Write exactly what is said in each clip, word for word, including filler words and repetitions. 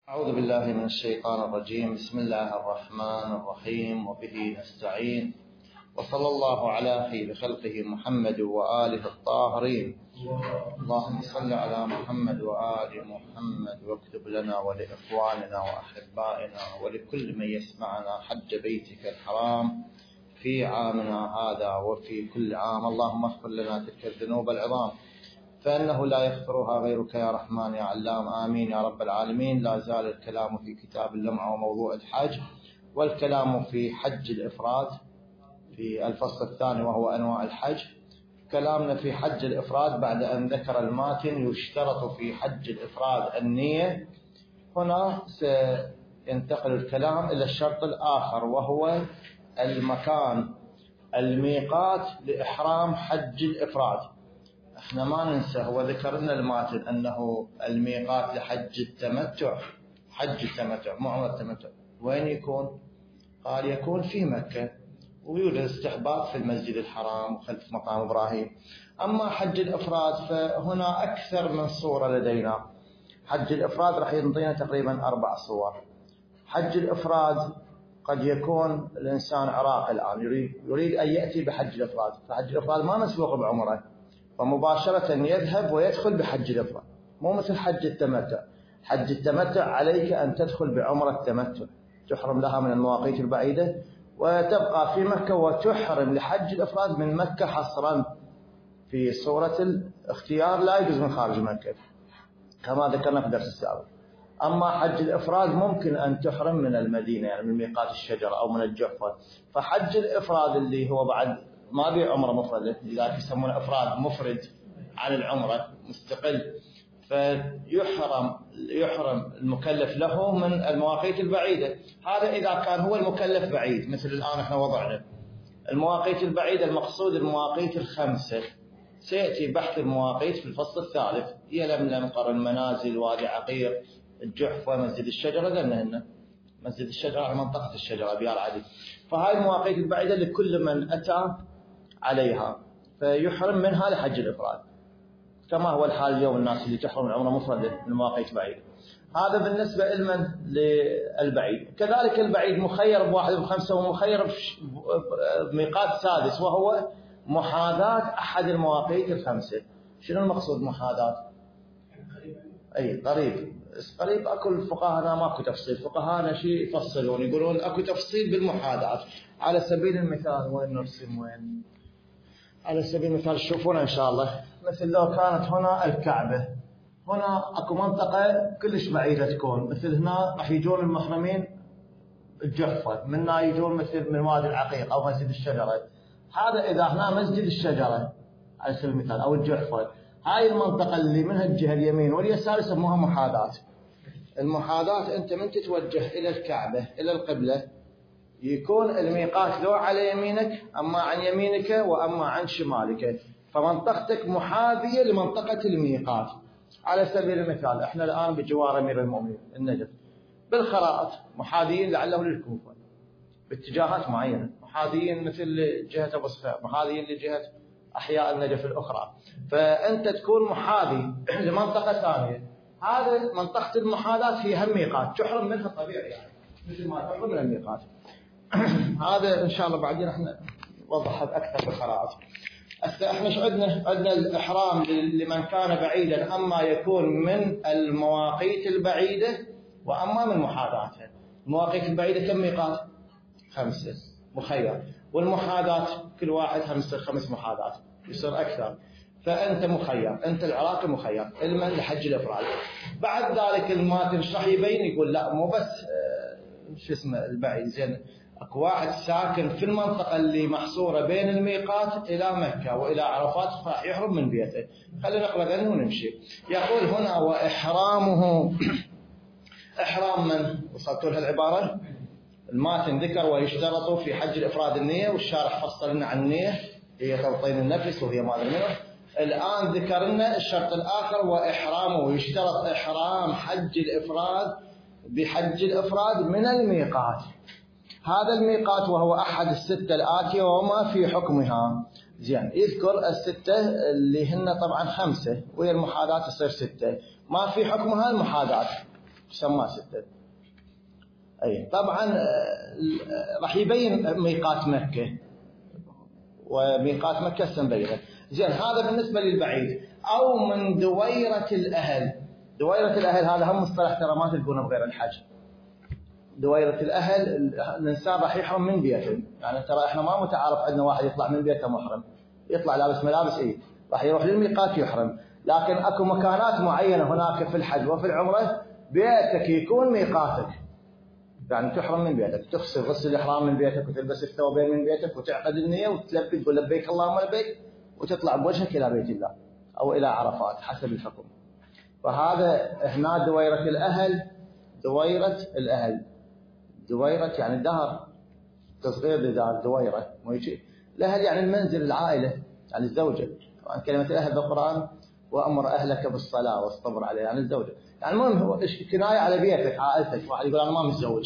أعوذ بالله من الشيطان الرجيم. بسم الله الرحمن الرحيم، وبه نستعين، وصلى الله على خير خلقه محمد وآله الطاهرين. اللهم صل على محمد وآل محمد، واكتب لنا ولإخواننا وأحبائنا ولكل من يسمعنا حج بيتك الحرام في عامنا هذا وفي كل عام. اللهم اغفر لنا تلك الذنوب العظام فإنه لا يغفرها غيرك يا رحمن يا علام. آمين يا رب العالمين. لا زال الكلام في كتاب اللمعة وموضوع الحج، والكلام في حج الإفراد في الفصل الثاني وهو أنواع الحج. كلامنا في حج الإفراد بعد أن ذكر الماتن يشترط في حج الإفراد النية. هنا سينتقل الكلام إلى الشرط الآخر وهو المكان، الميقات لإحرام حج الإفراد. احنا ما ننسى، هو ذكر لنا الماتن أنه الميقات لحج التمتع، حج التمتع مو عمرة التمتع، وين يكون؟ قال يكون في مكة، ويوجد استحباب في المسجد الحرام وخلف مقام إبراهيم. أما حج الإفراد فهنا أكثر من صورة لدينا. حج الإفراد راح ينطينا تقريبا أربع صور. حج الإفراد قد يكون الإنسان عراقي الآن يريد, يريد أن يأتي بحج الإفراد، فحج الإفراد ما مسبوق بعمره، فمباشرة يذهب ويدخل بحج الإفراد، مو مثل حج التمتع. حج التمتع عليك أن تدخل بعمرة التمتع، تحرم لها من المواقيت البعيدة وتبقى في مكة، وتحرم لحج الإفراد من مكة حصرا في صورة الاختيار، لا يجوز من خارج مكة كما ذكرنا في الدرس السابق. أما حج الإفراد ممكن أن تحرم من المدينة، يعني من ميقات الشجرة أو من الجحفة. فحج الإفراد اللي هو بعد ما بيه عمرة مفردة، لذلك يسمونه إفراد مفرد عن العمرة مستقل، فيحرم يحرم المكلف له من المواقيت البعيدة. هذا إذا كان هو المكلف بعيد، مثل الآن احنا وضعنا المواقيت البعيدة، المقصود المواقيت الخمسة. سيأتي بحث المواقيت في الفصل الثالث، يلملم، قرن منازل، وادي عقير، الجحفة، مسجد الشجرة، لأنهن مسجد الشجرة على منطقة الشجرة بيار عدي. فهاي المواقيت البعيدة لكل من أتى عليها فيحرم منها لحج الإفراد، كما هو الحال اليوم الناس اللي تحرم العمرة مفردة من مواقيت بعيدة. هذا بالنسبة لمن للبعيد. كذلك البعيد مخير بواحد بخمسة، ومخير بميقات سادس وهو محاذاة أحد المواقيت الخمسة. شنو المقصود محاذاة؟ أي قريب. قريب أكو الفقهاء ماكو تفصيل، فقهاء شيء يفصلون يقولون أكو تفصيل بالمحاذاة. على سبيل المثال وين نرسم وين؟ على سبيل المثال تشوفون إن شاء الله، مثل لو كانت هنا الكعبة، هنا أكو منطقة كلش بعيدة تكون، مثل هنا راح يجون المحرمين الجحفة، منا يجون مثل من وادي العقيق أو مسجد الشجرة. هذا إذا هنا مسجد الشجرة على سبيل المثال أو الجحفة، هاي المنطقة اللي منها الجهة اليمين واليسار يسموها محاذاة. المحاذاة أنت من تتوجه إلى الكعبة إلى القبلة يكون الميقات لو على يمينك، أما عن يمينك وأما عن شمالك، فمنطقتك محاذية لمنطقة الميقات. على سبيل المثال احنا الآن بجوار أمير المؤمنين النجف، بالخرائط محاذيين لعله للكوفة باتجاهات معينة، محاذيين مثل جهة أبو صفير، محاذيين لجهة أحياء النجف الأخرى، فأنت تكون محاذي لمنطقة ثانية. هذا منطقة المحاذاة فيها ميقات تحرم منها طبيعي، يعني مثل ما تحرم من الميقات. هذا إن شاء الله بعدين احنا نوضحها بأكثر بالخرائط. احنا ايش عندنا؟ عندنا الإحرام لمن كان بعيدا، أما يكون من المواقيت البعيدة وأما من محاذاتها. المواقيت البعيدة كم ميقات؟ خمسة مخير، والمحاذاة كل واحد خمسة خمس محاذات يصير أكثر، فأنت مخير، أنت العراقي مخير المن لحج الإفراد. بعد ذلك الماتن ايش راح يبين؟ يقول لا مو بس شو اسمه البعيد، زين اكو واحد ساكن في المنطقة اللي محصورة بين الميقات إلى مكة وإلى عرفات، راح يحرم من بيته. خلينا نقرأ ذنه ونمشي. يقول هنا وإحرامه إحرام من؟ وصلتوا لها العبارة؟ الماتن ذكر ويشترط في حج الإفراد النية، والشارح فصل لنا عن النية هي توطين النفس وهي ما منه. الآن ذكر لنا الشرط الآخر وإحرامه، ويشترط إحرام حج الإفراد بحج الإفراد من الميقات. هذا الميقات وهو أحد الستة الآتية وما في حكمها. زين يذكر الستة اللي هن طبعا خمسة، وهي المحاذاة تصير ستة، ما في حكمها المحاذاة. يسمى ستة. أي طبعا راح يبين ميقات مكة، وميقات مكة سنبينه. زين هذا بالنسبة للبعيد. أو من دويرة الأهل. دويرة الأهل هذا هم مصطلح ترى ما تلقونه بغير الحج. دويرة الأهل الإنسان راح يحرم من بيته، يعني ترى إحنا ما متعارف عندنا واحد يطلع من بيته محرم، يطلع لابس ملابس إيه راح يروح للميقات يحرم. لكن أكو مكانات معينة هناك في الحج وفي العمرة بيتك يكون ميقاتك، يعني تحرم من بيتك، تغسل غسل الإحرام من بيتك وتلبس الثوبين من بيتك وتعقد النية وتلبي تقول لبيك اللهم لبيك وتطلع بوجهك إلى بيت الله أو إلى عرفات حسب الحكم. فهذا هنا دويرة الأهل. دويرة الأهل دويرة يعني الدهر، تصغير لدار دويرة ويجي الأهل يعني المنزل العائلة يعني الزوجة. طبعا كلمة الأهل بالقرآن وأمر أهلك بالصلاة واصطبر عليها يعني الزوجة، يعني المهم هو كناية على بيتك عائلتك. واحد يقول أنا ما متزوج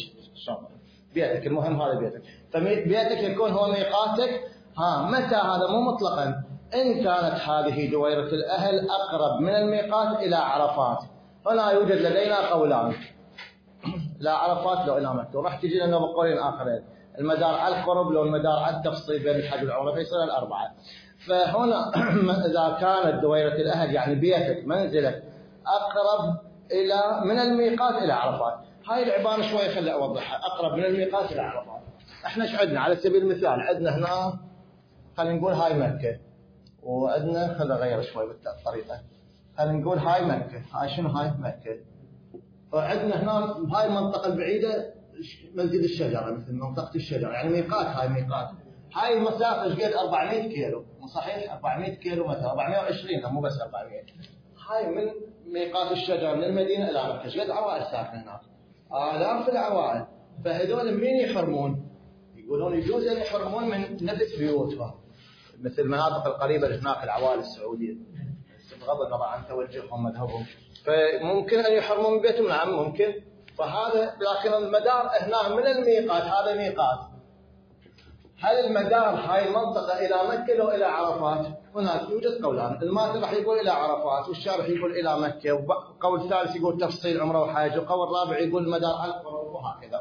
بيتك، المهم هذا بيتك، فبيتك يكون هو ميقاتك. ها متى هذا مو مطلقا، إن كانت هذه دويرة الأهل أقرب من الميقات إلى عرفات. هنا يوجد لدينا قولان، لا عرفات لو إلى مكة، وراح تجي لنا بقولين آخرين، المدار على القرب لو المدار على التفصيل بين الحج والعمرة فيصير الأربعة. فهنا إذا كانت دويرة الأهل يعني بيتك منزلك أقرب إلى من الميقات إلى عرفات. هاي العبارة شوية خلي أوضحها، أقرب من الميقات إلى عرفات. إحنا إيش عندنا على سبيل المثال، عندنا هنا خلينا نقول هاي مكة، وعندنا خلينا نغير شوي بالطريقة، خلينا نقول هاي مكة، هاي شنو هاي مكة، وعندنا هنا هاي المنطقة البعيدة مسجد الشجرة مثل منطقة الشجرة يعني ميقات. هاي ميقات، هاي المسافة ايش قد أربعمائة كيلو، مو صحيح أربعمائة كيلو مثلا أربعمائة وعشرين مو بس أربعمائة. هاي من ميقات الشجرة من المدينة إلى مكة ايش قد عوائل ساكنة هناك، آلاف العوائل. فهذول من يحرمون؟ يقولون يجوز أن يحرمون من نفس بيوتهم مثل المناطق القريبة هناك العوائل السعودية بغض النظر عن توجههم مذهبهم، فممكن أن يحرمون من بيتهم. نعم ممكن. فهذا لكن المدار هنا من الميقات، هذا ميقات. هل المدار هاي المنطقة إلى مكة لو إلى عرفات؟ هناك يوجد قولان، الماتن راح يقول إلى عرفات والشارح يقول إلى مكة، وقول ثالث يقول تفصيل عمره وحاج، وقول رابع يقول المدار على القرب وهكذا.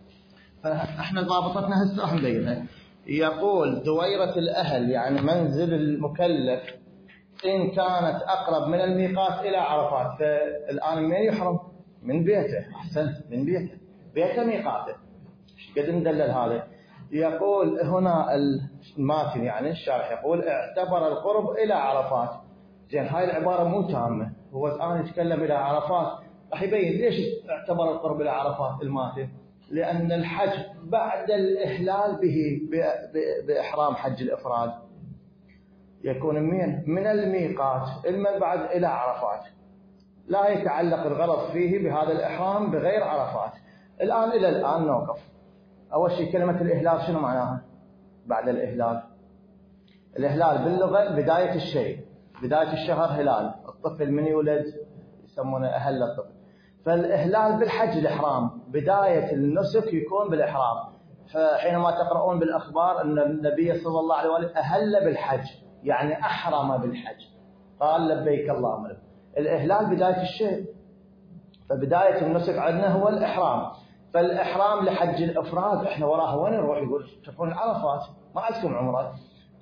فإحنا ضابطتنا هسه راح نبينها. يقول دويرة الأهل يعني منزل المكلف إن كانت أقرب من الميقات إلى عرفات. فالآن من يحرم؟ من بيته. أحسنت، من بيته، بيته ميقاته. قد ندلل هذا. يقول هنا الماتن يعني الشارح يقول اعتبر القرب إلى عرفات. زين هاي العبارة مو تامة، هو الآن يتكلم إلى عرفات، راح يبين ليش اعتبر القرب إلى عرفات الماتن. لأن الحج بعد الإهلال به بإحرام حج الإفراد يكون من من الميقات المن بعد إلى عرفات، لا يتعلق الغرض فيه بهذا الإحرام بغير عرفات. الآن إلى الآن نوقف. أول شيء كلمة الإهلال شنو معناها؟ بعد الإهلال. الإهلال باللغة بداية الشيء، بداية الشهر هلال، الطفل من يولد يسمونه أهل الطفل. فالإهلال بالحج الإحرام، بداية النسك يكون بالإحرام. فحينما تقرؤون بالأخبار أن النبي صلى الله عليه وسلم أهل بالحج يعني أحرم بالحج، قال لبيك اللهم لبيك. الإهلال بداية الشيء، فبداية النسك عندنا هو الإحرام. فالإحرام لحج الإفراد إحنا وراه وين نروح؟ يقول تشوفون العرفات ما عندكم عمرة،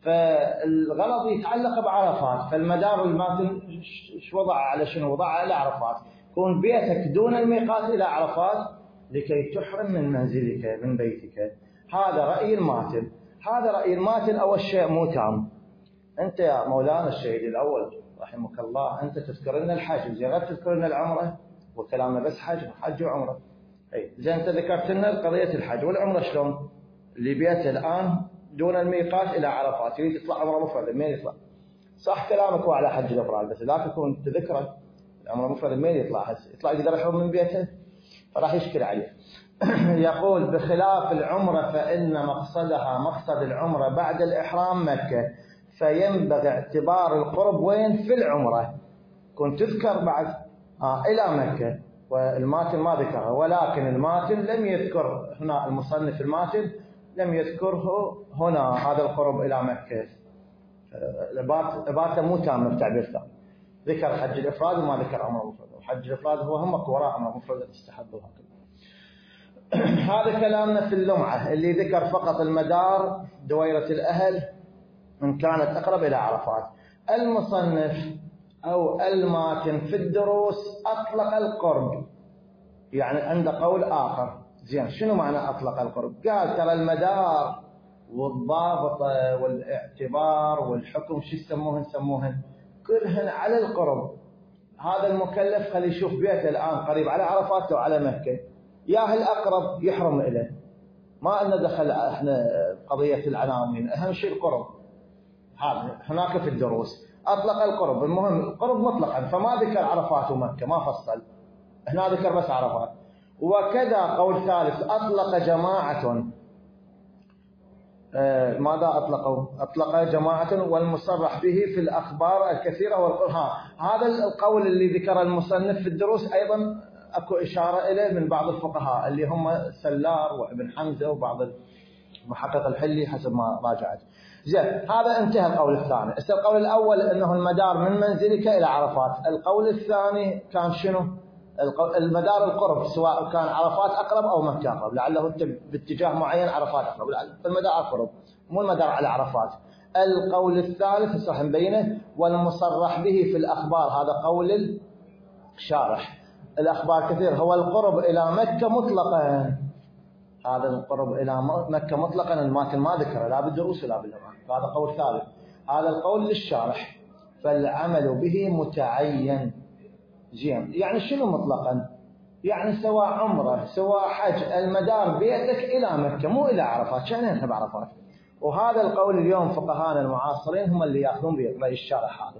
فالغرض يتعلق بعرفات. فالمدار الماتن شو وضع على شنو؟ وضع على عرفات. كون بيتك دون الميقات إلى عرفات لكي تحرم من منزلك من بيتك. هذا رأي الماتن. هذا رأي الماتن. أول شيء مو تام. أنت يا مولانا الشهيد الأول رحمك الله أنت تذكر لنا الحج، زين غير تذكر لنا العمرة وكلامنا بس حج حج وعمرة. أي زين أنت ذكرت لنا قضية الحج والعمرة شلون؟ اللي بيته الآن دون الميقات إلى عرفات يريد يطلع عمرة مفردة، مين يطلع؟ صح كلامك هو على حج الأفراد، بس لا تكون تذكره العمرة مفردة مين يطلع هسه؟ يطلع يقدر يحرم من بيته؟ فراح يشكل عليه. يقول بخلاف العمرة فإن مقصدها مقصد العمرة بعد الإحرام مكة، فينبغي اعتبار القرب وين؟ في العمرة. كنت تذكر بعد آه إلى مكة، والماتن ما ذكرها، ولكن الماتن لم يذكر هنا، المصنف الماتن لم يذكره هنا هذا القرب إلى مكة. عبارته مو تامة بتعبير ثاني. ذكر حج الإفراد وما ذكر عمرة مفردة، وحج الإفراد هو همك وراء عمرة مفردة تستحب وهكذا. هذا كلامنا في اللمعة اللي ذكر فقط المدار دويرة الأهل من كانت أقرب إلى عرفات. المصنف أو الماتن في الدروس أطلق القرب، يعني عند قول آخر. زين، شنو معنى أطلق القرب؟ قال ترى المدار والضابطة والاعتبار والحكم شو يسموهن يسموهن كلهن على القرب. هذا المكلف خلي يشوف بيته الآن قريب على عرفات أو على مكة، يا الأقرب يحرم إليه، ما أن دخل إحنا قضية العناوين، أهم شيء القرب. هذا هناك في الدروس أطلق القرب، المهم القرب مطلقا، فما ذكر عرفات ومكة، ما فصل، هنا ذكر بس عرفات. وكذا قول ثالث أطلق جماعة، آه ماذا أطلقوا؟ أطلق جماعة والمصرح به في الأخبار الكثيرة والقرآن. هذا القول اللي ذكر المصنف في الدروس أيضا أكو إشارة إليه من بعض الفقهاء اللي هم سلار وابن حمزة وبعض المحقق الحلي حسب ما راجعت. زين، هذا انتهى القول الثاني. القول الأول أنه المدار من منزلك إلى عرفات. القول الثاني كان شنو؟ المدار القرب، سواء كان عرفات أقرب أو مكة أقرب، لعله باتجاه معين عرفات أقرب، فالمدار أقرب مو المدار على عرفات. القول الثالث صح مبينه والمصرح به في الأخبار، هذا قول الشارح. الأخبار كثير، هو القرب إلى مكة مطلقا، هذا القرب إلى مكة مطلقا الماتن ما ذكره لا بالدروس ولا باللغة، هذا قول ثالث. هذا القول للشارح، فالعمل به متعين. زين، يعني شنو مطلقا؟ يعني سواء عمره سواء حج، المدار بيتك إلى مكة مو إلى عرفات، شأنه احنا بعرفات. وهذا القول اليوم فقهانا المعاصرين هم اللي يأخذون برأي الشارح هذا.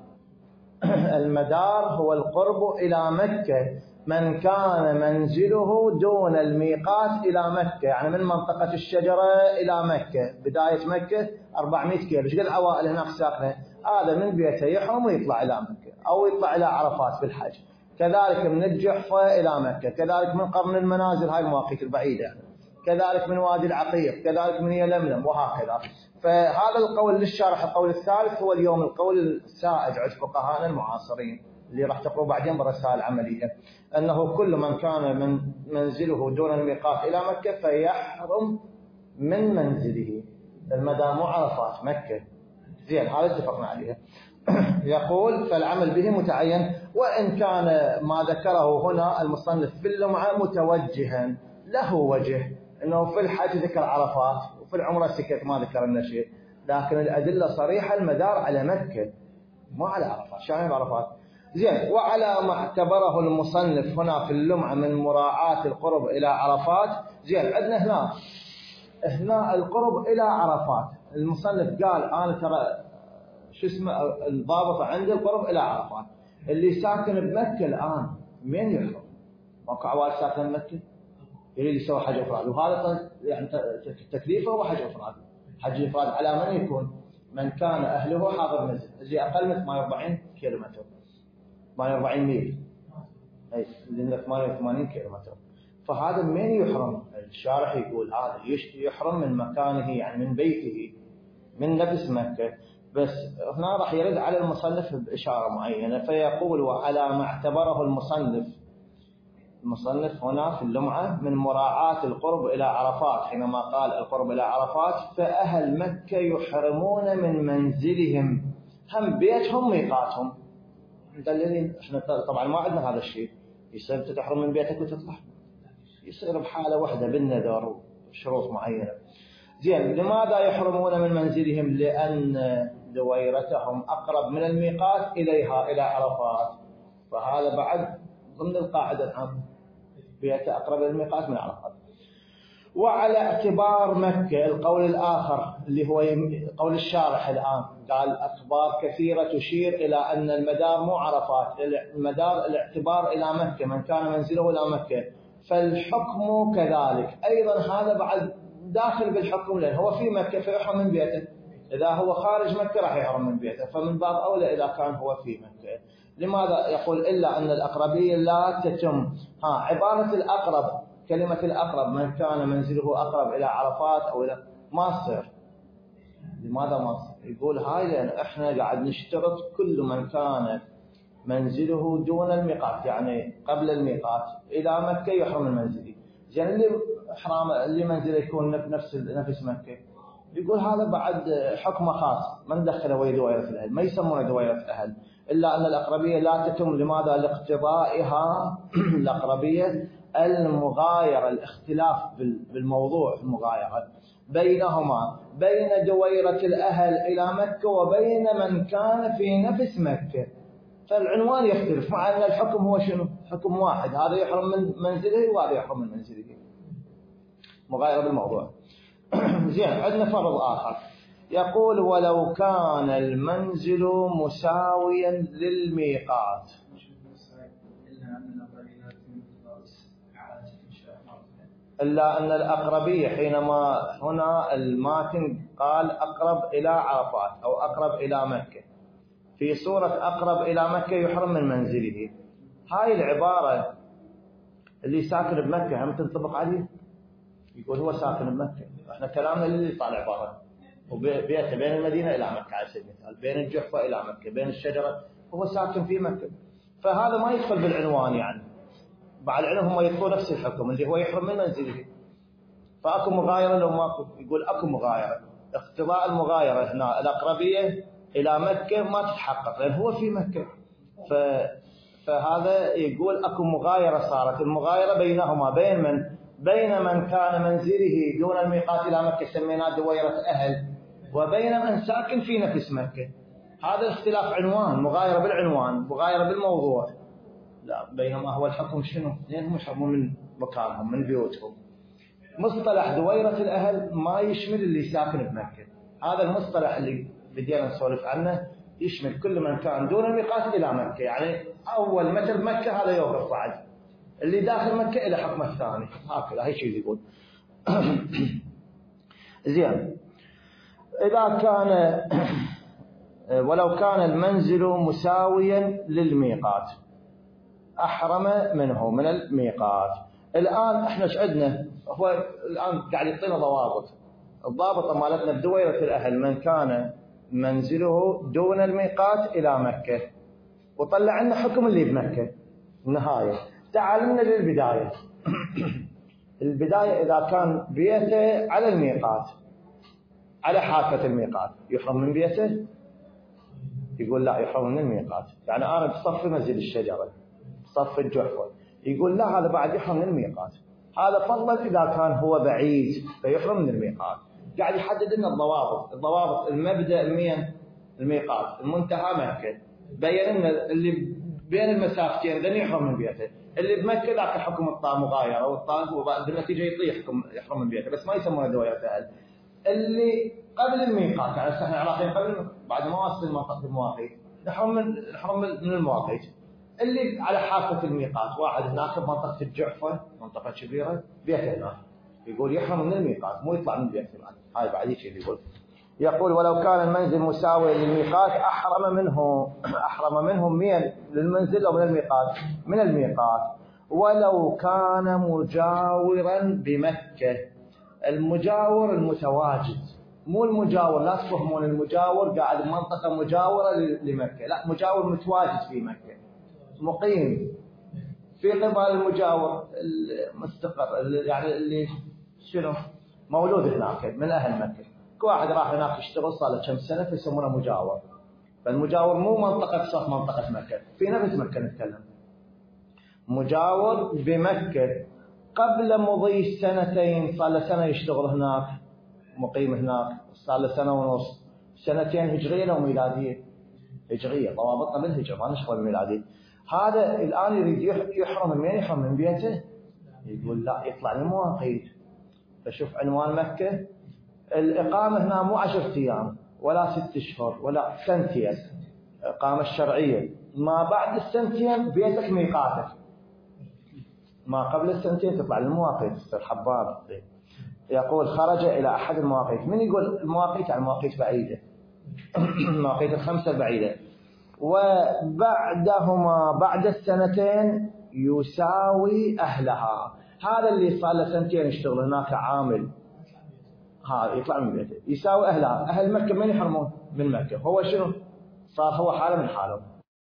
المدار هو القرب إلى مكة من كان منزله دون الميقات إلى مكة، يعني من منطقة الشجرة إلى مكة، بداية مكة أربعمائة كيلو، ايش قد عوائل هناك ساكنة، هذا من بيته يحرم ويطلع إلى مكة أو يطلع إلى عرفات في الحج. كذلك من الجحفة إلى مكة، كذلك من قرن المنازل، هاي المواقيت البعيدة يعني. كذلك من وادي العقيق، كذلك من يلملم وهكذا. فهذا القول للشارح. القول الثالث هو اليوم القول السائد عند فقهاءنا المعاصرين اللي راح تقرأ بعدين برسائل العملية، أنه كل من كان من منزله دون الميقات إلى مكة فيحرم من منزله. المدار مو عرفات، مكة. زين، هذا اتفقنا عليه. يقول فالعمل به متعين، وإن كان ما ذكره هنا المصنف في اللمعة متوجها له وجه، أنه في الحج ذكر عرفات وفي العمرة سكت ما ذكر لنا شيء، لكن الأدلة صريحة المدار على مكة مو على عرفات، شايفين عرفات. زين، وعلى ما اعتبره المصنف هنا في اللمعة من مراعاة القرب إلى عرفات. زين، عندنا هنا هنا القرب إلى عرفات، المصنف قال أنا ترى شو اسمه الضابط عند القرب إلى عرفات. اللي ساكن بمكة الآن من يحرم؟ ماكو عوائل ساكن بمكة يريد يسوي حج إفراد، وهذا يعني تكليفه هو حج إفراد. حج الإفراد على من يكون؟ من كان أهله حاضر منزل، زي أقل من ثمانية وأربعين كيلومتر، ثمانية وأربعين ميل، أي لأن ثمانية وثمانين كيلومتر. فهذا من يحرم؟ الشارح يقول هذا يحرم من مكانه، يعني من بيته، من نفس مكة. بس هنا راح يرد على المصنف بإشارة معينة، فيقول وعلى ما اعتبره المصنف المصنف هنا في اللمعة من مراعاة القرب إلى عرفات، حينما قال القرب إلى عرفات فأهل مكة يحرمون من منزلهم، هم بيتهم ميقاتهم. دليل احنا طبعا ما عندنا هذا الشيء، يصير تحرم من بيتك وتطلع، يصير بحالة واحدة بالنذر وشروط معينة. زين، لماذا يحرمون من منزلهم؟ لأن دويرتهم أقرب من الميقات إليها إلى عرفات، فهذا بعد ضمن القاعدة العامة، بيته أقرب إلى الميقات من عرفات. وعلى اعتبار مكة، القول الآخر اللي هو قول الشارح الآن، قال أخبار كثيرة تشير إلى أن المدار مو عرفات، المدار الاعتبار إلى مكة، من كان منزله إلى مكة، فالحكم كذلك أيضا. هذا بعد داخل بالحكم، لأن هو في مكة فيحرم من بيته، إذا هو خارج مكة راح يحرم من بيته، فمن باب أولى إذا كان هو في مكة. لماذا يقول إلا أن الأقربية لا تتم؟ ها، عبارة الأقرب، كلمة الأقرب من كان منزله أقرب إلى عرفات أو إلى، ما تصير. لماذا ما تصير؟ يقول هاي لأن إحنا قاعد نشترط كل من كان منزله دون الميقات يعني قبل الميقات إلى مكة يحرم من منزله. زين اللي إحرام اللي منزله يكون نفس نفس مكة يقول هذا بعد حكمه خاص، ما ندخله ويا دوائرة الأهل، ما يسمونه دوائرة الأهل، إلا أن الأقربية لا تتم. لماذا؟ لاقتضائها الأقربية المغايرة، الاختلاف بالموضوع المغايرة بينهما، بين دويرة الأهل إلى مكة وبين من كان في نفس مكة، فالعنوان يختلف، مع أن الحكم هو شنو؟ حكم واحد، هذا يحرم من منزله وهذا يحرم من منزله، مغايرة بالموضوع. زين، عندنا فرض آخر يقول ولو كان المنزل مساويا للميقات. إلا أن الأقربية حينما هنا الماتن قال أقرب إلى عرفات أو أقرب إلى مكة، في صورة أقرب إلى مكة يحرم من منزله، هاي العبارة اللي ساكن بمكة هم تنطبق عليه؟ يقول هو ساكن بمكة، احنا كلامنا اللي طالع برا وبيته بين المدينة إلى مكة على سبيل المثال، بين الجحفة إلى مكة، بين الشجرة، هو ساكن في مكة، فهذا ما يدخل بالعنوان يعني. مع العلم هم يدخلون نفس الحكم اللي هو يحرم من منزله، فأكو مغايرة لو ماكو، يقول أكو مغايرة، اقتضاء المغايرة هنا الأقربية إلى مكة ما تتحقق لأن هو في مكة، ف... فهذا يقول أكو مغايرة صارت، المغايرة بينهما بين من؟ بين من كان منزله دون الميقات إلى مكة سميناه دويرة أهل، وبين من ساكن في نفس مكة، هذا اختلاف عنوان، مغايرة بالعنوان، مغايرة بالموضوع، لا بينما هو الحكم شنو؟ لأنهم يحرمون من مكانهم من بيوتهم. مصطلح دويرة الأهل ما يشمل اللي ساكن بمكة، هذا المصطلح اللي بدينا نسولف عنه يشمل كل من كان دون الميقات إلى مكة، يعني أول متر بمكة هذا يوقف بعد، اللي داخل مكة إلى حكمه الثاني، هكذا هي شيء يقول. زين، إذا كان ولو كان المنزل مساويا للميقات أحرم منه من الميقات. الآن احنا ايش عندنا؟ هو الآن قاعد يعطينا ضوابط، الضابطة مالتنا بدويرة الأهل من كان منزله دون الميقات إلى مكة، وطلع لنا حكم اللي بمكة النهاية. تعالنا للبداية. البداية إذا كان بيته على الميقات على حافة الميقات يحرم من بيته؟ يقول لا يحرم من الميقات، يعني أنا بصف منزل الشجرة صف الجحفة، يقول لا هذا بعد يحرم من الميقات، هذا فضلا إذا كان هو بعيد فيحرم من الميقات. قاعد يحدد لنا الضوابط، الضوابط المبدأ مين؟ الميقات، المنتهى مكة، بين لنا اللي بين المسافتين ذن يحرم من بيته، اللي بمكة ذاك حكم الطاء مغايرة والطاء بالنتيجة يطيح حكم يحرم من بيته، بس ما يسمونه دوائر أهل. اللي قبل الميقات يعني احنا عراقيين قبل بعد ما وصل منطقة المواقيت نحرم من نحرم من المواقيت. اللي على حافة الميقات واحد هناك بمنطقة الجحفة منطقة كبيرة بيته هناك، يقول يحرم من الميقات مو يطلع من بيته بعد، هاي بعد شيء يقول. يقول ولو كان المنزل مساوي للميقات أحرم منه أحرم منه من للمنزل أو من الميقات؟ من الميقات. ولو كان مجاورا بمكة، المجاور المتواجد مو المجاور، لا تفهمون المجاور قاعد بمنطقة مجاورة لمكة، لا مجاور متواجد في مكة مقيم في قبل المجاور المستقر يعني اللي شنو مولود هناك من أهل مكة، كواحد راح هناك يشتغل صار له كم سنة فيسمونه مجاور. فالمجاور مو منطقة صف منطقة مكة، في نفس مكة نتكلم. مجاور بمكة قبل مضي سنتين، صار له سنة يشتغل هناك مقيم هناك، صار له سنة ونص، سنتين هجرية أو ميلادية؟ هجرية، ضوابطنا بالهجرة ما نشغل بالميلادية. هذا الآن يريد يحرم من وين؟ يحرم من بيته؟ يقول لا يطلع للمواقيت. فشوف عنوان مكة، الإقامة هنا مو عشرة أيام ولا ست أشهر ولا سنتين، إقامة الشرعية، ما بعد السنتين بيتك ميقاتك، ما قبل السنتين تطلع للمواقيت. تصير حبار. يقول خرج إلى أحد المواقيت. من يقول المواقيت؟ يعني مواقيت بعيدة، المواقيت الخمسة البعيدة. وبعدهما بعد السنتين يساوي أهلها، هذا اللي صار له سنتين يشتغل هناك عامل هذا يطلع من بيته يساوي أهلها. أهل مكة من يحرمون من مكة؟ هو شنو صار؟ هو حالة من حالهم.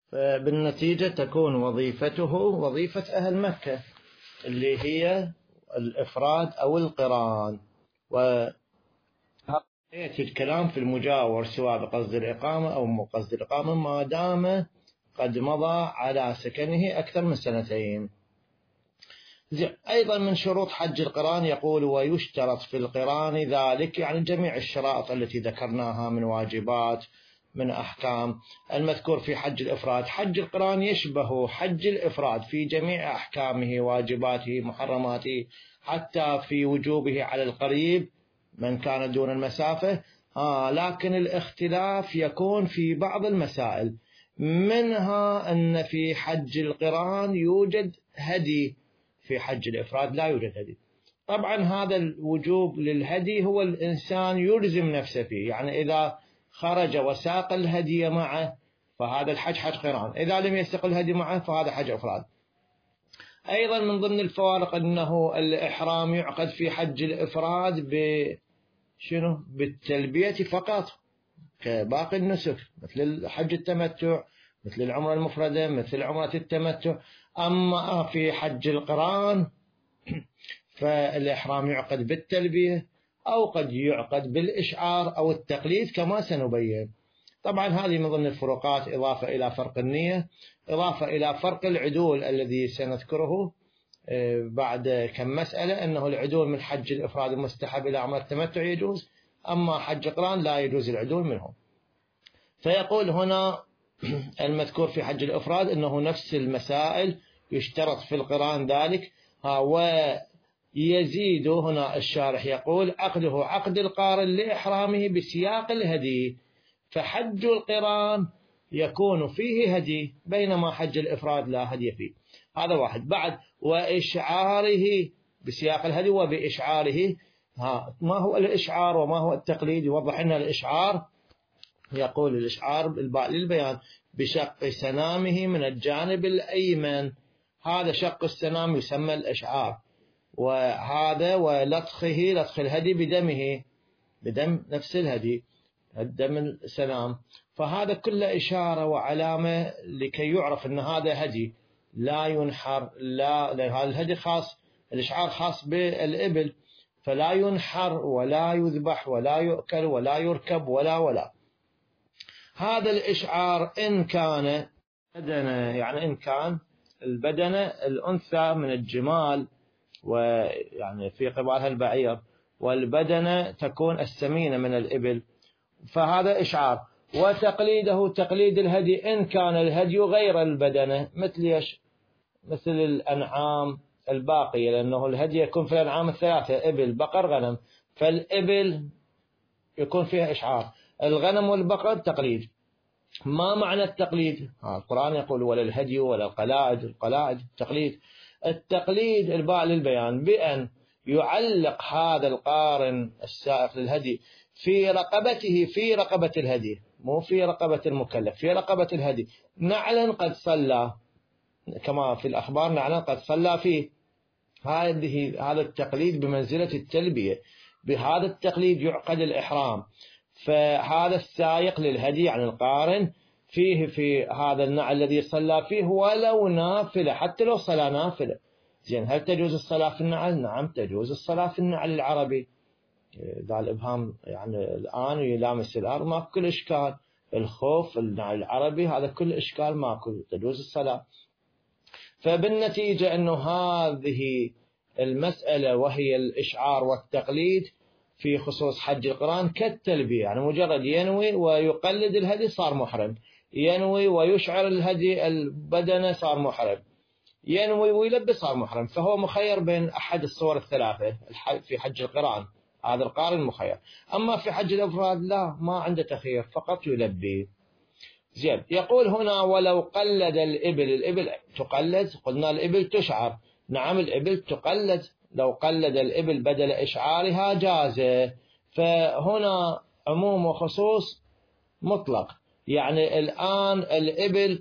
فبالنتيجة تكون وظيفته وظيفة أهل مكة اللي هي الإفراد أو القران. ويأتي الكلام في المجاور سواء بقصد الإقامة أو مو قصد الإقامة ما دام قد مضى على سكنه أكثر من سنتين. أيضا من شروط حج القران يقول ويشترط في القران ذلك، يعني جميع الشرائط التي ذكرناها من واجبات من أحكام المذكور في حج الإفراد. حج القران يشبه حج الإفراد في جميع أحكامه واجباته محرماته، حتى في وجوبه على القريب من كان دون المسافة. آه لكن الاختلاف يكون في بعض المسائل، منها أن في حج القران يوجد هدي، في حج الإفراد لا يوجد هدي. طبعا هذا الوجوب للهدي هو الإنسان يلزم نفسه فيه، يعني إذا خرج وساق الهدي معه فهذا الحج حج قران، إذا لم يسق الهدي معه فهذا حج إفراد. أيضا من ضمن الفوارق أنه الإحرام يعقد في حج الإفراد بشنو بالتلبية فقط كباقي النسك، مثل حج التمتع، مثل العمرة المفردة، مثل عمرة التمتع. أما في حج القران فالإحرام يعقد بالتلبية أو قد يعقد بالإشعار أو التقليد كما سنبين. طبعا هذه من ضمن الفروقات، إضافة إلى فرق النية، إضافة إلى فرق العدول الذي سنذكره بعد كم مسألة، أنه العدول من حج الإفراد المستحب إلى عمرة التمتع يجوز، أما حج القران لا يجوز العدول منهم. فيقول هنا المذكور في حج الإفراد أنه نفس المسائل يشترط في القران ذلك. ويزيد هنا الشارح يقول عقده عقد القارن لإحرامه بسياق الهدي، فحج القران يكون فيه هدي بينما حج الإفراد لا هدي فيه. هذا واحد. بعد وإشعاره بسياق الهدي وبإشعاره. ها ما هو الإشعار وما هو التقليد؟ يوضح لنا الإشعار. يقول الإشعار بالباء للبيان بشق سنامه من الجانب الأيمن، هذا شق السنام يسمى الإشعار. وهذا ولطخه لطخ الهدي بدمه، بدم نفس الهدي، الدم السنام. فهذا كله إشارة وعلامة لكي يعرف أن هذا هدي لا ينحر، لا هذا الهدي خاص، الإشعار خاص بالإبل، فلا ينحر ولا يذبح ولا يؤكل ولا يركب ولا ولا. هذا الإشعار إن كان بدنة، يعني إن كان البدنة الأنثى من الجمال ويعني في قبالها البعير، والبدنة تكون السمينة من الإبل، فهذا إشعار. وتقليده تقليد الهدي إن كان الهدي غير البدنة، مثل يش مثل الأنعام الباقية، لأنه الهدي يكون في الأنعام الثلاثة إبل بقر غنم، فالإبل يكون فيها إشعار، الغنم والبقر تقليد. ما معنى التقليد؟ القرآن يقول ولا الهدي ولا القلائد، القلائد تقليد. التقليد الباء للبيان بأن يعلق هذا القارن السائق للهدي في رقبته، في رقبة الهدي، مو في رقبة المكلف، في رقبة الهدي نعلا قد صلى، كما في الأخبار نعلا قد صلى فيه. هذه هذا التقليد بمنزلة التلبية، بهذا التقليد يعقد الإحرام. فهذا السائق للهدي عن القارن فيه في هذا النعل الذي صلى فيه ولو نافلة، حتى لو صلى نافلة. زين، هل تجوز الصلاة في النعل؟ نعم تجوز الصلاة في النعل العربي. ذا الإبهام يعني الآن يلامس الأرض ما كل إشكال، الخوف النعل العربي هذا كل إشكال ماكو، تجوز الصلاة. فبالنتيجة أنه هذه المسألة وهي الإشعار والتقليد في خصوص حج القران كالتلبية، يعني مجرد ينوي ويقلد الهدي صار محرم، ينوي ويشعر الهدي البدنة صار محرم، ينوي ويلبس صار محرم. فهو مخير بين أحد الصور الثلاثة في حج القران، هذا القارن مخير. أما في حج الإفراد لا، ما عنده تخير، فقط يلبي. زين، يقول هنا ولو قلد الإبل، الإبل تقلد، قلنا الإبل تشعر، نعم الإبل تقلد، لو قلد الإبل بدل إشعارها جازه. فهنا عموم وخصوص مطلق، يعني الآن الإبل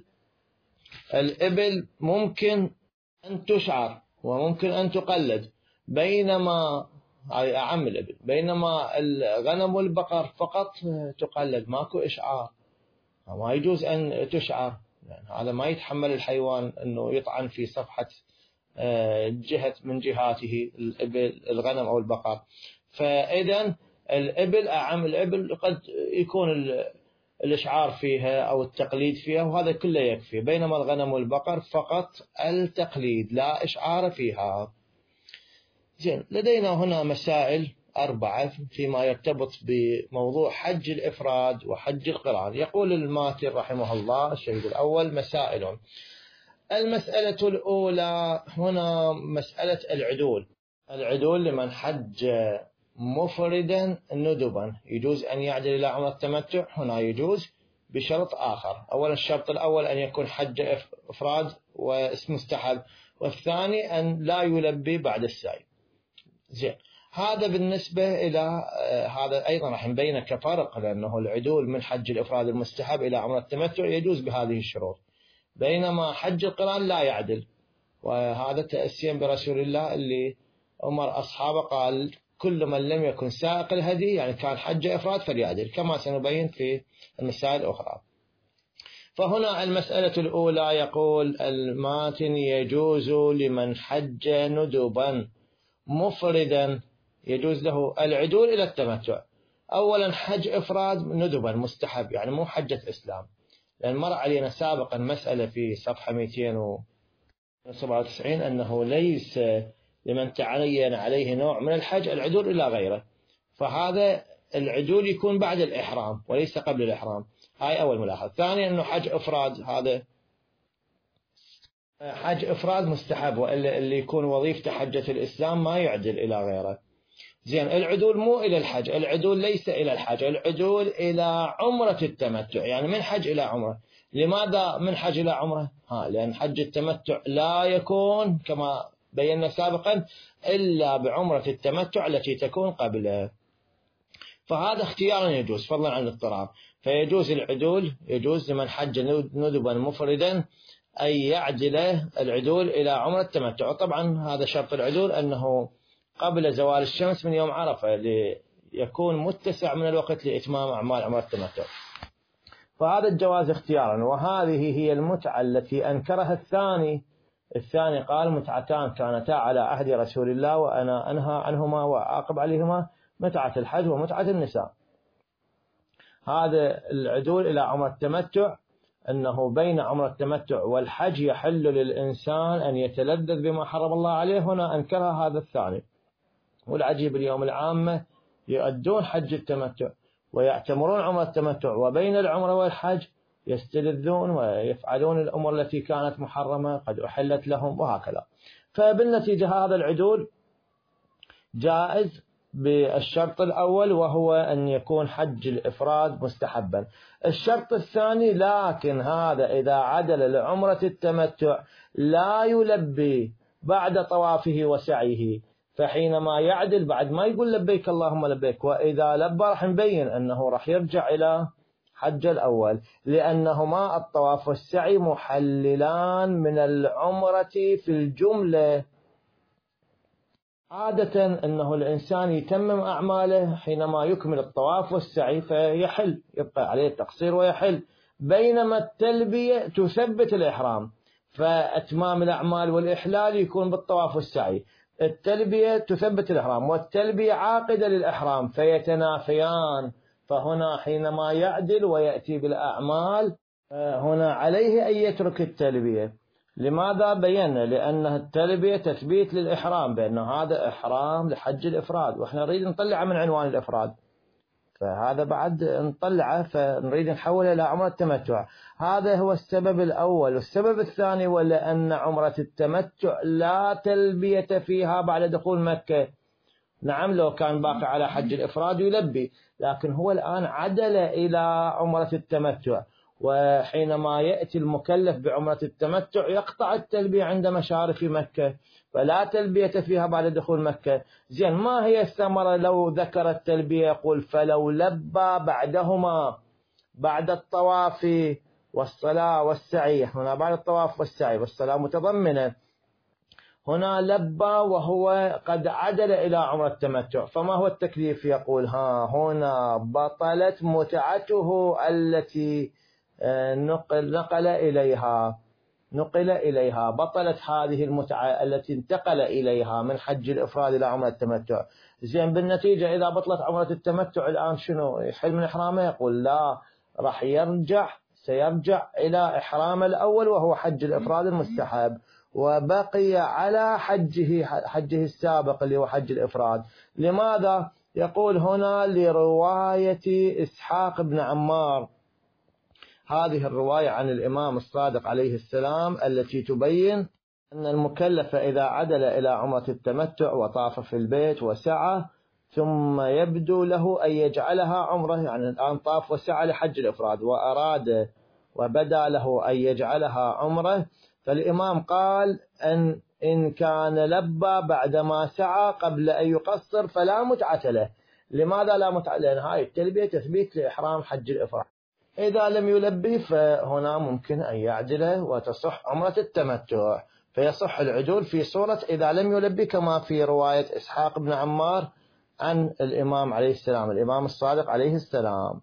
الإبل ممكن أن تشعر وممكن أن تقلد، بينما هاي أعم الإبل، بينما الغنم والبقر فقط تقلد، ماكو إشعار، ما يجوز أن تشعر. يعني هذا ما يتحمل الحيوان أنه يطعن في صفحة جهة من جهاته الإبل الغنم أو البقر. فإذا الإبل أعم، الإبل قد يكون الإشعار فيها أو التقليد فيها وهذا كله يكفي، بينما الغنم والبقر فقط التقليد لا إشعار فيها. زين، لدينا هنا مسائل أربعة فيما يرتبط بموضوع حج الإفراد وحج القران. يقول الماتر رحمه الله الشهيد الأول: مسائل. المسألة الأولى هنا مسألة العدول. العدول لمن حج مفردا ندبا يجوز أن يعدل إلى عمرة التمتع. هنا يجوز بشرط آخر. أولا الشرط الأول أن يكون حج إفراد واسم مستحب، والثاني أن لا يلبي بعد السعي. زين، هذا بالنسبة إلى هذا أيضا راح نبين كفرق، لأنه العدول من حج الإفراد المستحب إلى عمرة التمتع يجوز بهذه الشروط، بينما حج القران لا يعدل. وهذا تأسيا برسول الله اللي أمر أصحابه قال: كل من لم يكن سائق الهدي يعني كان حج إفراد فليعدل، كما سنبين في المسائل الأخرى. فهنا المسألة الأولى يقول الماتن: يجوز لمن حج ندبا مفردا يجوز له العدول إلى التمتع. أولا حج إفراد ندبا مستحب، يعني مو حجة إسلام، لأن مر علينا سابقا مسألة في صفحة مئتين وسبعة وتسعين أنه ليس لمن تعين عليه نوع من الحج العدول إلى غيره، فهذا العدول يكون بعد الإحرام وليس قبل الإحرام. هاي أول ملاحظة. ثانيا أنه حج إفراد هذا حج إفراد مستحب، وإلا اللي يكون وظيفته حجة الإسلام ما يعدل إلى غيره. زين، العدول مو إلى الحج، العدول ليس إلى الحج، العدول إلى عمرة التمتع، يعني من حج إلى عمرة. لماذا من حج إلى عمرة؟ ها لأن حج التمتع لا يكون كما بينا سابقا إلا بعمرة التمتع التي تكون قبله، فهذا اختيارا يجوز فضلا عن الاضطرار. فيجوز العدول، يجوز لمن حج ندبا مفردا أن يعدل العدول إلى عمرة التمتع. طبعا هذا شرط العدول أنه قبل زوال الشمس من يوم عرفة ليكون متسع من الوقت لإتمام أعمال عمرة التمتع. فهذا الجواز اختيارا. وهذه هي المتعة التي أنكرها الثاني. الثاني قال: متعتان كانتا على عهد رسول الله وأنا أنهى عنهما وأعاقب عليهما، متعة الحج ومتعة النساء. هذا العدول إلى عمرة التمتع أنه بين عمرة التمتع والحج يحل للإنسان أن يتلذذ بما حرم الله عليه. هنا أنكرها هذا الثاني. والعجيب اليوم العامة يؤدون حج التمتع ويعتمرون عمرة التمتع، وبين العمرة والحج يستلذون ويفعلون الأمور التي كانت محرمة قد أحلت لهم وهكذا. فبالنتيجة هذا العدول جائز بالشرط الأول، وهو أن يكون حج الإفراد مستحبا. الشرط الثاني: لكن هذا إذا عدل لعمرة التمتع لا يلبي بعد طوافه وسعيه، فحينما يعدل بعد ما يقول لبيك اللهم لبيك، وإذا لبى راح نبين أنه راح يرجع إلى حج الأول، لأنهما الطواف والسعي محللان من العمرة في الجملة. عادة أنه الإنسان يتمم أعماله حينما يكمل الطواف والسعي فيحل، يبقى عليه التقصير ويحل، بينما التلبية تثبت الإحرام، فأتمام الأعمال والإحلال يكون بالطواف والسعي. التلبية تثبت الإحرام والتلبية عاقدة للإحرام فيتنافيان. فهنا حينما يعدل ويأتي بالأعمال هنا عليه أن يترك التلبية. لماذا؟ بينا لأن التلبية تثبيت للإحرام، بأن هذا إحرام لحج الإفراد، وإحنا نريد نطلع من عنوان الإفراد، فهذا بعد نطلعه فنريد نحوله إلى عمرة التمتع. هذا هو السبب الأول. والسبب الثاني ولأن عمرة التمتع لا تلبية فيها بعد دخول مكة. نعم لو كان باقي على حج الإفراد يلبي، لكن هو الآن عدل إلى عمرة التمتع، وحينما يأتي المكلف بعمرة التمتع يقطع التلبية عند مشارف مكة، فلا تلبية فيها بعد دخول مكة. زين، ما هي الثمرة لو ذكر التلبية؟ يقول: فلو لبى بعدهما بعد الطواف والصلاة والسعي. هنا بعد الطواف والسعي والصلاة متضمنة، هنا لبى وهو قد عدل إلى عمرة التمتع، فما هو التكليف؟ يقول: ها هنا بطلت متعته التي نقل, نقل إليها نقل إليها بطلت هذه المتعة التي انتقل إليها من حج الإفراد إلى عمرة التمتع. زين بالنتيجة إذا بطلت عمرة التمتع الآن شنو يحل من إحرامه؟ يقول لا، راح يرجع سيرجع إلى إحرامه الأول وهو حج الإفراد المستحب، وبقي على حجه حجه السابق اللي هو حج الإفراد. لماذا؟ يقول هنا لرواية إسحاق بن عمار، هذه الرواية عن الإمام الصادق عليه السلام التي تبين أن المكلف إذا عدل إلى عمرة التمتع وطاف في البيت وسعى ثم يبدو له أن يجعلها عمرة، يعني الآن طاف وسعى لحج الإفراد وأراد وبدا له أن يجعلها عمرة، فالإمام قال أن إن كان لبى بعدما سعى قبل أن يقصر فلا متعة له. لماذا لا متعة؟ لأن هاي التلبية تثبيت لإحرام حج الإفراد. إذا لم يلبي فهنا ممكن أن يعدله وتصح عمرة التمتع، فيصح العدول في صورة إذا لم يلبي، كما في رواية إسحاق بن عمار عن الإمام عليه السلام الإمام الصادق عليه السلام.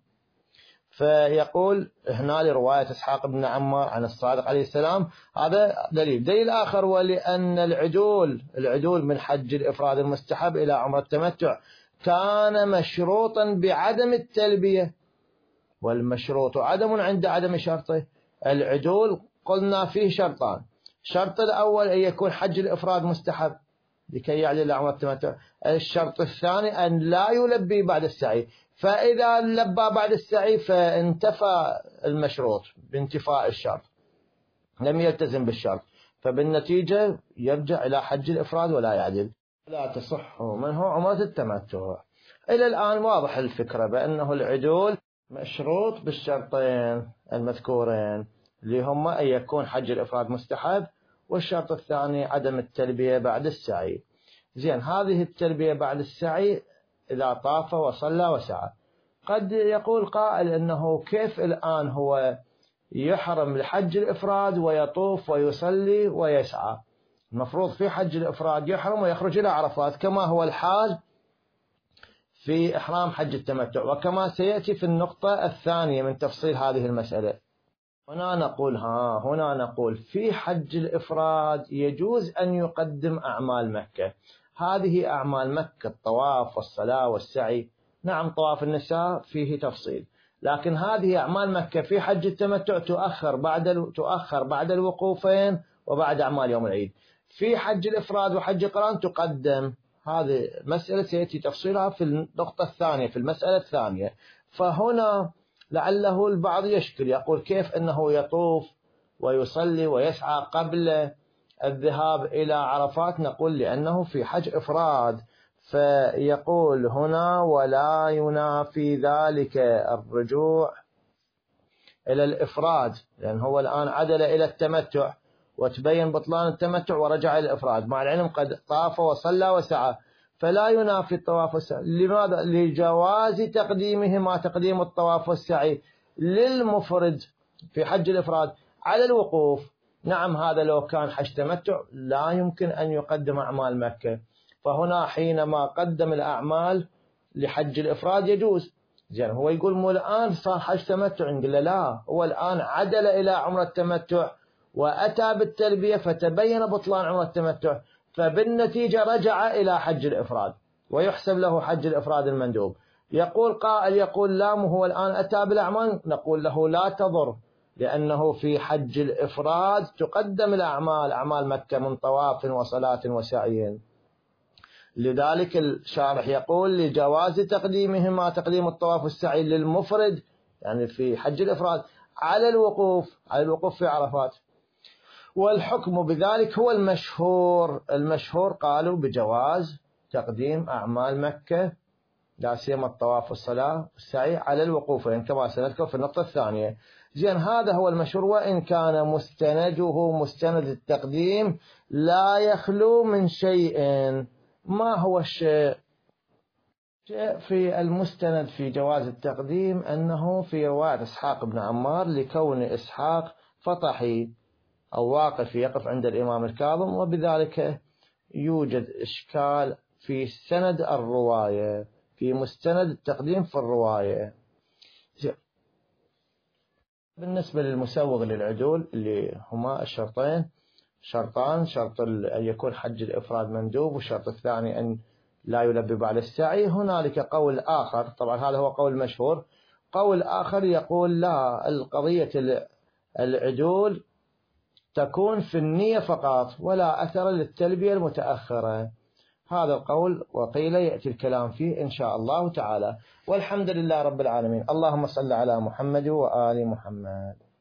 فيقول هنا لرواية إسحاق بن عمار عن الصادق عليه السلام، هذا دليل. دليل آخر، ولأن العدول العدول من حج الإفراد المستحب إلى عمرة التمتع كان مشروطا بعدم التلبية، والمشروط عدم عند عدم شرطه. العدول قلنا فيه شرطان، الشرط الأول أن يكون حج الإفراد مستحب لكي يعلن عمرة التمتع، الشرط الثاني أن لا يلبي بعد السعي، فإذا لبى بعد السعي فانتفى المشروط بانتفاء الشرط، لم يلتزم بالشرط، فبالنتيجة يرجع إلى حج الإفراد ولا يعدل، لا تصح منه عمرة التمتع. إلى الآن واضح الفكرة بأنه العدول مشروط بالشرطين المذكورين اللي هما أن يكون حج الإفراد مستحب، والشرط الثاني عدم التلبية بعد السعي. زين، هذه التلبية بعد السعي إذا طاف وصلى وسعى. قد يقول قائل أنه كيف الآن هو يحرم لحج الإفراد ويطوف ويصلي ويسعى؟ المفروض في حج الإفراد يحرم ويخرج إلى عرفات كما هو الحال في إحرام حج التمتع، وكما سيأتي في النقطة الثانية من تفصيل هذه المسألة. هنا نقول ها هنا نقول في حج الإفراد يجوز أن يقدم أعمال مكة. هذه أعمال مكة الطواف والصلاة والسعي، نعم طواف النساء فيه تفصيل، لكن هذه أعمال مكة في حج التمتع تؤخر بعد تؤخر بعد الوقوفين وبعد أعمال يوم العيد. في حج الإفراد وحج القران تقدم. هذه مسألة سيأتي تفصيلها في النقطة الثانية في المسألة الثانية. فهنا لعله البعض يشكل يقول كيف أنه يطوف ويصلي ويسعى قبل الذهاب إلى عرفات؟ نقول لأنه في حج إفراد، فيقول هنا ولا ينافي ذلك الرجوع إلى الإفراد، لأن هو الآن عدل إلى التمتع وتبين بطلان التمتع ورجع إلى الإفراد، مع العلم قد طاف وصلى وسعى، فلا ينافي الطواف والسعي. لماذا؟ لجواز تقديمهما تقديم الطواف والسعي للمفرد في حج الإفراد على الوقوف. نعم هذا لو كان حج تمتع لا يمكن أن يقدم أعمال مكة، فهنا حينما قدم الأعمال لحج الإفراد يجوز. زين، هو يقول مو الآن صار حج تمتع، نقول له لا، هو الآن عدل إلى عمرة التمتع وأتى بالتلبية فتبين بطلان عمرة التمتع، فبالنتيجة رجع إلى حج الإفراد ويحسب له حج الإفراد المندوب. يقول قائل يقول لا، هو الآن أتى بالأعمال، نقول له لا تضر، لأنه في حج الإفراد تقدم الأعمال أعمال مكة من طواف وصلاة وسعي. لذلك الشارح يقول لجواز تقديمهما تقديم الطواف والسعي للمفرد يعني في حج الإفراد على الوقوف على الوقوف في عرفات. والحكم بذلك هو المشهور المشهور قالوا بجواز تقديم أعمال مكة لا سيما الطواف والصلاة والسعي على الوقوفين كما سنذكر في النقطة الثانية. زين، هذا هو المشهور، وإن كان مستنده مستند التقديم لا يخلو من شيء. ما هو الشيء؟ شيء في المستند في جواز التقديم أنه في رواية إسحاق بن عمار لكون إسحاق فطحي أو واقف يقف عند الإمام الكاظم، وبذلك يوجد إشكال في سند الرواية في مستند التقديم في الرواية. بالنسبة للمسوغ للعدول اللي هما الشرطين شرطان، شرط أن يكون حج الإفراد مندوب، والشرط الثاني أن لا يلبي بعد السعي. هنالك قول آخر، طبعا هذا هو قول مشهور، قول آخر يقول لا، القضية العدول تكون في النية فقط ولا أثر للتلبية المتأخرة. هذا القول وقيل يأتي الكلام فيه إن شاء الله تعالى. والحمد لله رب العالمين. اللهم صل على محمد وآل محمد.